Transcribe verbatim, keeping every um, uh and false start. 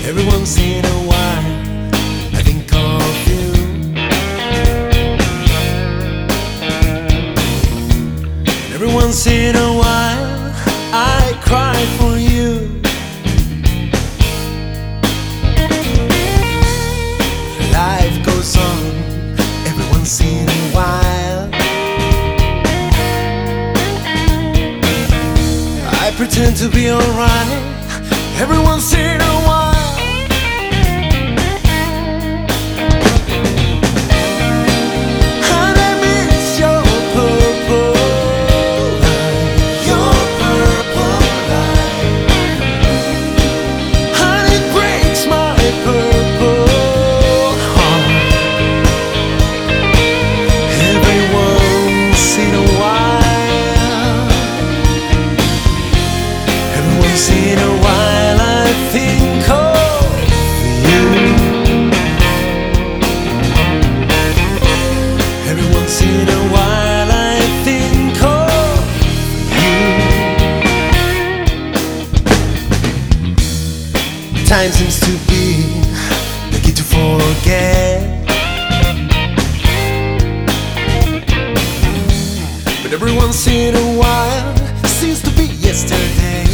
Every once in a while I think of you. And every once in a while I cry for you. Life goes on every once in a while. I pretend to be alright every once in a while. And I miss your purple light, your purple light. And it breaks my purple heart every once in a while. Every once in a while I think of you. Every once in a while I think of you. Time seems to be the key to forget, but every once in a while seems to be yesterday.